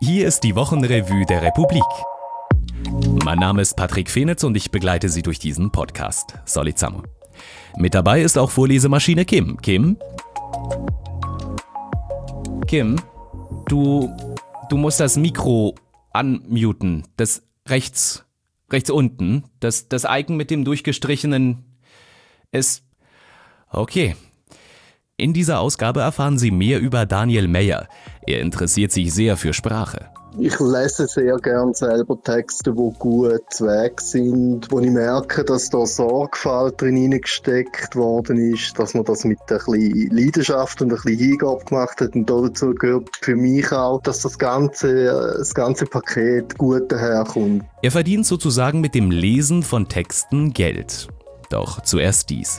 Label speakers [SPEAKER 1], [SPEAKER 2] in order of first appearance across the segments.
[SPEAKER 1] Hier ist die Wochenrevue der Republik. Mein Name ist Patrick Fenitz und ich begleite Sie durch diesen Podcast. Solid zusammen. Mit dabei ist auch Vorlesemaschine Kim. Kim, du musst das Mikro unmuten. Das rechts unten. Das Icon mit dem durchgestrichenen ist... Okay. In dieser Ausgabe erfahren Sie mehr über Daniel Meyer. Er interessiert sich sehr für Sprache.
[SPEAKER 2] Ich lese sehr gerne selber Texte, die gut zu Weg sind, wo ich merke, dass da Sorgfalt drin gesteckt worden ist, dass man das mit ein bisschen Leidenschaft und ein bisschen Hingabe gemacht hat. Und dazu gehört für mich auch, dass das ganze Paket gut daherkommt.
[SPEAKER 1] Er verdient sozusagen mit dem Lesen von Texten Geld. Doch zuerst dies.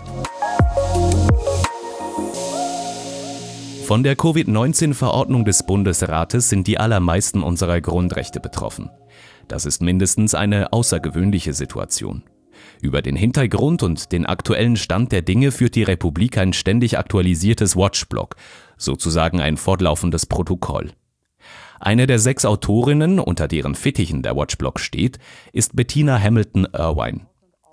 [SPEAKER 1] Von der Covid-19-Verordnung des Bundesrates sind die allermeisten unserer Grundrechte betroffen. Das ist mindestens eine außergewöhnliche Situation. Über den Hintergrund und den aktuellen Stand der Dinge führt die Republik ein ständig aktualisiertes Watchblog, sozusagen ein fortlaufendes Protokoll. Eine der 6 Autorinnen, unter deren Fittichen der Watchblog steht, ist Bettina Hamilton-Irvine.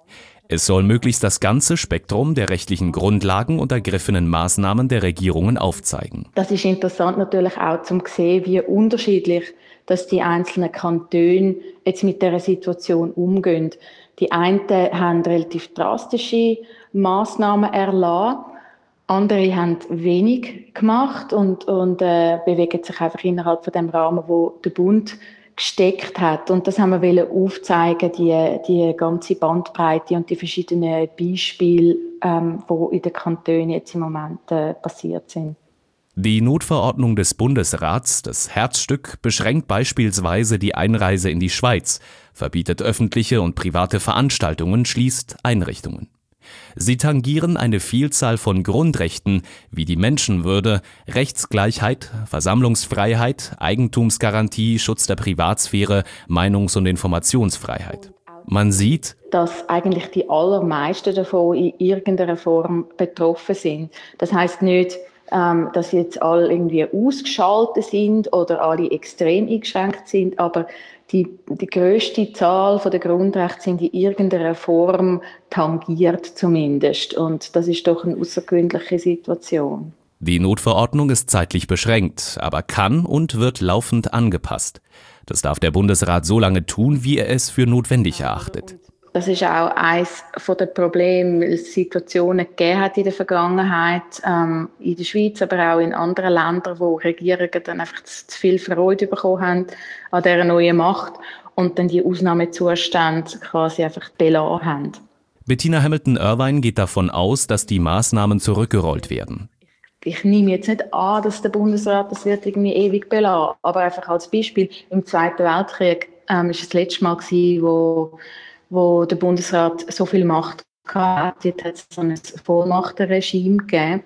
[SPEAKER 1] Es soll möglichst das ganze Spektrum der rechtlichen Grundlagen und ergriffenen Maßnahmen der Regierungen aufzeigen.
[SPEAKER 3] Das ist interessant natürlich auch zum sehen, wie unterschiedlich dass die einzelnen Kantone jetzt mit dieser Situation umgehen. Die einen haben relativ drastische Maßnahmen erlassen, andere haben wenig gemacht und bewegen sich einfach innerhalb von dem Rahmen, wo der Bund gesteckt hat. Und das haben wir aufzeigen, die ganze Bandbreite und die verschiedenen Beispiele, die in den Kantonen jetzt im Moment passiert sind.
[SPEAKER 1] Die Notverordnung des Bundesrats, das Herzstück, beschränkt beispielsweise die Einreise in die Schweiz, verbietet öffentliche und private Veranstaltungen, schließt Einrichtungen. Sie tangieren eine Vielzahl von Grundrechten wie die Menschenwürde, Rechtsgleichheit, Versammlungsfreiheit, Eigentumsgarantie, Schutz der Privatsphäre, Meinungs- und Informationsfreiheit. Man sieht,
[SPEAKER 3] dass eigentlich die allermeisten davon in irgendeiner Form betroffen sind. Das heisst nicht, dass jetzt alle irgendwie ausgeschaltet sind oder alle extrem eingeschränkt sind, aber die grösste Zahl der Grundrechte sind in irgendeiner Form tangiert zumindest. Und das ist doch eine außergewöhnliche Situation.
[SPEAKER 1] Die Notverordnung ist zeitlich beschränkt, aber kann und wird laufend angepasst. Das darf der Bundesrat so lange tun, wie er es für notwendig erachtet.
[SPEAKER 3] Das ist auch eines der Probleme, weil es Situationen gegeben hat in der Vergangenheit, in der Schweiz, aber auch in anderen Ländern, wo Regierungen dann einfach zu viel Freude bekommen haben an dieser neuen Macht und dann die Ausnahmezustände quasi einfach belassen haben.
[SPEAKER 1] Bettina Hamilton-Irvine geht davon aus, dass die Maßnahmen zurückgerollt werden.
[SPEAKER 3] Ich nehme jetzt nicht an, dass der Bundesrat das wird irgendwie ewig belassen, aber einfach als Beispiel, im Zweiten Weltkrieg ist das letzte Mal gewesen, wo der Bundesrat so viel Macht hatte. Jetzt hat es so ein Vollmachtenregime gegeben.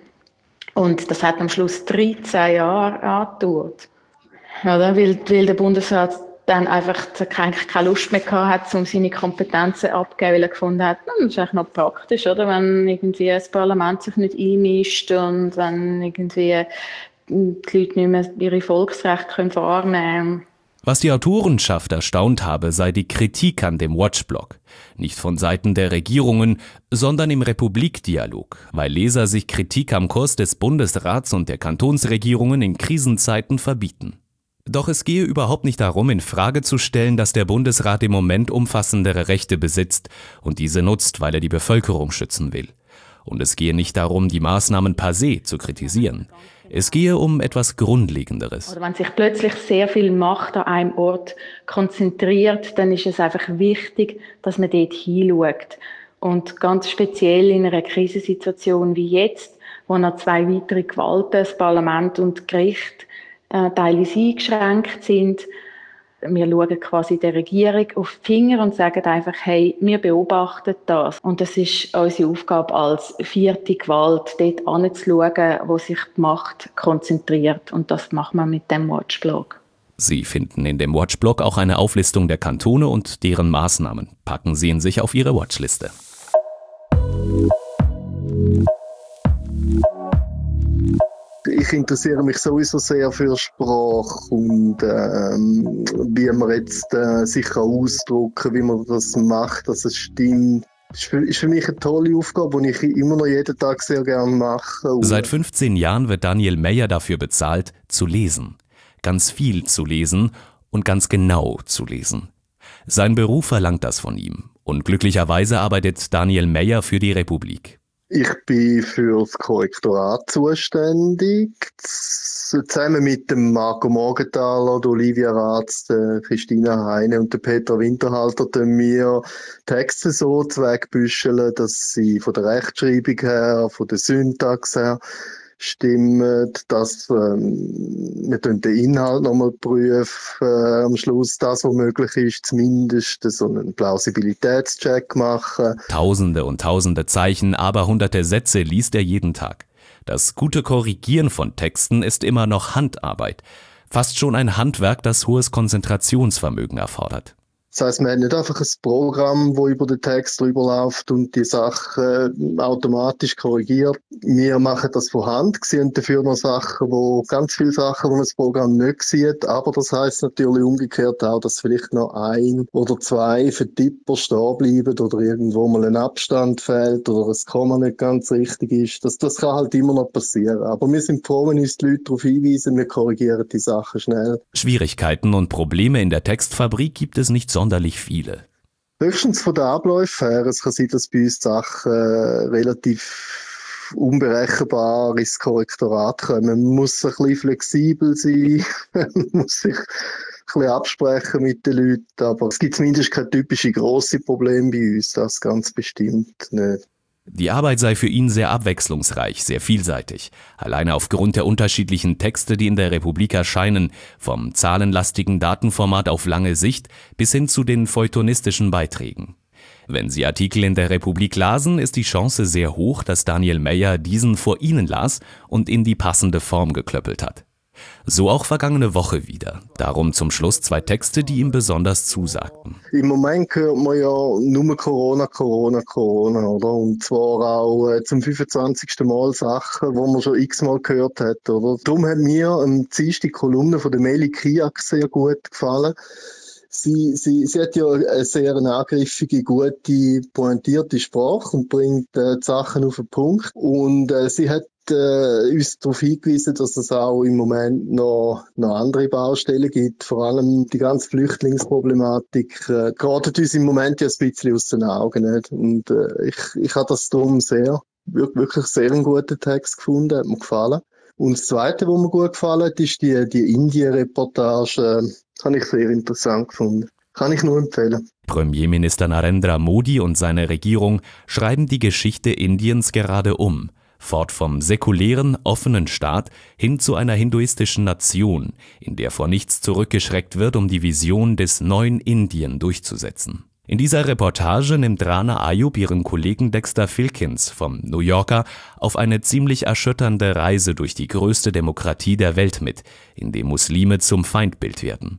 [SPEAKER 3] Und das hat am Schluss 13 Jahre angedauert. Oder? Weil der Bundesrat dann einfach keine Lust mehr gehabt hat, um seine Kompetenzen abzugeben, weil er gefunden hat, das ist eigentlich noch praktisch, oder? Wenn irgendwie das Parlament sich nicht einmischt und wenn irgendwie die Leute nicht mehr ihre Volksrechte wahrnehmen können.
[SPEAKER 1] Was die Autorenschaft erstaunt habe, sei die Kritik an dem Watchblog. Nicht von Seiten der Regierungen, sondern im Republikdialog, weil Leser sich Kritik am Kurs des Bundesrats und der Kantonsregierungen in Krisenzeiten verbieten. Doch es gehe überhaupt nicht darum, in Frage zu stellen, dass der Bundesrat im Moment umfassendere Rechte besitzt und diese nutzt, weil er die Bevölkerung schützen will. Und es gehe nicht darum, die Maßnahmen per se zu kritisieren. Es gehe um etwas Grundlegenderes.
[SPEAKER 3] Oder wenn sich plötzlich sehr viel Macht an einem Ort konzentriert, dann ist es einfach wichtig, dass man dort hinschaut. Und ganz speziell in einer Krisensituation wie jetzt, wo noch 2 weitere Gewalten, das Parlament und das Gericht, teilweise eingeschränkt sind. Wir schauen quasi der Regierung auf die Finger und sagen einfach, hey, wir beobachten das. Und das ist unsere Aufgabe als 4. Gewalt, dort hinzuschauen, wo sich die Macht konzentriert. Und das machen wir mit dem Watchblog.
[SPEAKER 1] Sie finden in dem Watchblog auch eine Auflistung der Kantone und deren Maßnahmen. Packen Sie ihn sich auf Ihre Watchliste.
[SPEAKER 2] Ich Ich interessiere mich sowieso sehr für Sprache und wie man jetzt sich ausdrücken kann, wie man das macht, dass es stimmt. Das ist für mich eine tolle Aufgabe, die ich immer noch jeden Tag sehr gerne mache.
[SPEAKER 1] Seit 15 Jahren wird Daniel Meyer dafür bezahlt, zu lesen. Ganz viel zu lesen und ganz genau zu lesen. Sein Beruf verlangt das von ihm. Und glücklicherweise arbeitet Daniel Meyer für die Republik.
[SPEAKER 2] Ich bin für das Korrektorat zuständig, zusammen mit dem Marco Morgenthaler, der Olivia Ratz, der Christina Heine und der Peter Winterhalter tun wir Texte so zweckbüscheln, dass sie von der Rechtschreibung her, von der Syntax her stimmen, dass wir den Inhalt nochmal prüfen, am Schluss das, was möglich ist, zumindest so einen Plausibilitätscheck machen.
[SPEAKER 1] Tausende und tausende Zeichen, aber hunderte Sätze liest er jeden Tag. Das gute Korrigieren von Texten ist immer noch Handarbeit. Fast schon ein Handwerk, das hohes Konzentrationsvermögen erfordert.
[SPEAKER 2] Das heisst, wir haben nicht einfach ein Programm, das über den Text drüber läuft und die Sachen automatisch korrigiert. Wir machen das von Hand, sehen dafür noch ganz viele Sachen, wo man das Programm nicht sieht. Aber das heisst natürlich umgekehrt auch, dass vielleicht noch ein oder zwei Vertipper stehen bleiben oder irgendwo mal ein Abstand fehlt oder ein Komma nicht ganz richtig ist. Das kann halt immer noch passieren. Aber wir sind froh, wenn uns die Leute darauf hinweisen, wir korrigieren die Sachen schnell.
[SPEAKER 1] Schwierigkeiten und Probleme in der Textfabrik gibt es nicht sonderlich viele.
[SPEAKER 2] Höchstens von den Abläufen her. Es kann sein, dass bei uns Sachen relativ unberechenbar ins Korrektorat kommen. Man muss ein bisschen flexibel sein, man muss sich ein bisschen absprechen mit den Leuten, aber es gibt zumindest keine typischen grossen Probleme bei uns, das ganz bestimmt nicht.
[SPEAKER 1] Die Arbeit sei für ihn sehr abwechslungsreich, sehr vielseitig. Alleine aufgrund der unterschiedlichen Texte, die in der Republik erscheinen, vom zahlenlastigen Datenformat auf lange Sicht bis hin zu den feuilletonistischen Beiträgen. Wenn Sie Artikel in der Republik lasen, ist die Chance sehr hoch, dass Daniel Meyer diesen vor Ihnen las und in die passende Form geklöppelt hat. So auch vergangene Woche wieder. Darum zum Schluss 2 Texte, die ihm besonders zusagten.
[SPEAKER 2] Im Moment hört man ja nur Corona, oder? Und zwar auch zum 25. Mal Sachen, die man schon x-mal gehört hat, oder? Darum hat mir am Dienstag die Kolumne von der Meli Kiak sehr gut gefallen. Sie hat ja eine sehr angriffige, gute, pointierte Sprache und bringt die Sachen auf den Punkt. Und sie hat uns darauf hingewiesen, dass es auch im Moment noch andere Baustellen gibt. Vor allem die ganze Flüchtlingsproblematik gerät uns im Moment ja ein bisschen aus den Augen. Nicht? Und ich habe das darum wirklich sehr einen guten Text gefunden, hat mir gefallen. Und das Zweite, was mir gut gefallen hat, ist die Indien-Reportage. Habe ich sehr interessant gefunden. Kann ich nur empfehlen.
[SPEAKER 1] Premierminister Narendra Modi und seine Regierung schreiben die Geschichte Indiens gerade um. Fort vom säkulären, offenen Staat hin zu einer hinduistischen Nation, in der vor nichts zurückgeschreckt wird, um die Vision des neuen Indien durchzusetzen. In dieser Reportage nimmt Rana Ayub ihren Kollegen Dexter Filkins vom New Yorker auf eine ziemlich erschütternde Reise durch die größte Demokratie der Welt mit, in dem Muslime zum Feindbild werden.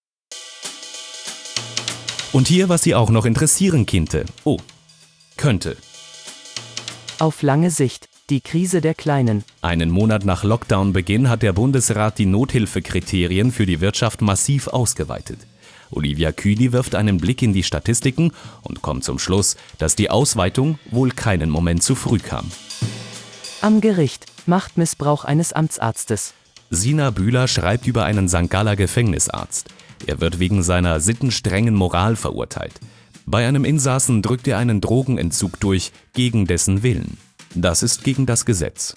[SPEAKER 1] Und hier, was Sie auch noch interessieren könnte.
[SPEAKER 4] Auf lange Sicht. Die Krise der Kleinen.
[SPEAKER 1] Einen Monat nach Lockdown-Beginn hat der Bundesrat die Nothilfekriterien für die Wirtschaft massiv ausgeweitet. Olivia Kühli wirft einen Blick in die Statistiken und kommt zum Schluss, dass die Ausweitung wohl keinen Moment zu früh kam.
[SPEAKER 4] Am Gericht. Machtmissbrauch eines Amtsarztes.
[SPEAKER 1] Sina Bühler schreibt über einen St. Galler Gefängnisarzt. Er wird wegen seiner sittenstrengen Moral verurteilt. Bei einem Insassen drückt er einen Drogenentzug durch, gegen dessen Willen. Das ist gegen das Gesetz.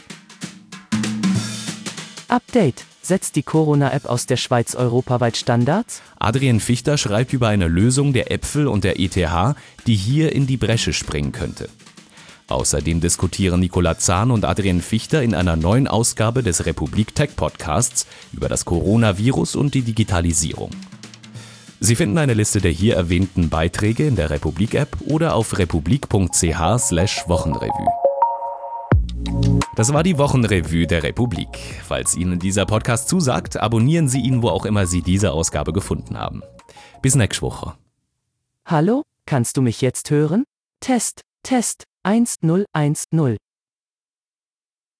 [SPEAKER 4] Update. Setzt die Corona-App aus der Schweiz europaweit Standards?
[SPEAKER 1] Adrian Fichter schreibt über eine Lösung der Äpfel und der ETH, die hier in die Bresche springen könnte. Außerdem diskutieren Nicola Zahn und Adrian Fichter in einer neuen Ausgabe des Republik Tech Podcasts über das Coronavirus und die Digitalisierung. Sie finden eine Liste der hier erwähnten Beiträge in der Republik-App oder auf republik.ch/Wochenrevue. Das war die Wochenrevue der Republik. Falls Ihnen dieser Podcast zusagt, abonnieren Sie ihn, wo auch immer Sie diese Ausgabe gefunden haben. Bis nächste Woche.
[SPEAKER 4] Hallo, kannst du mich jetzt hören? Test, 1010.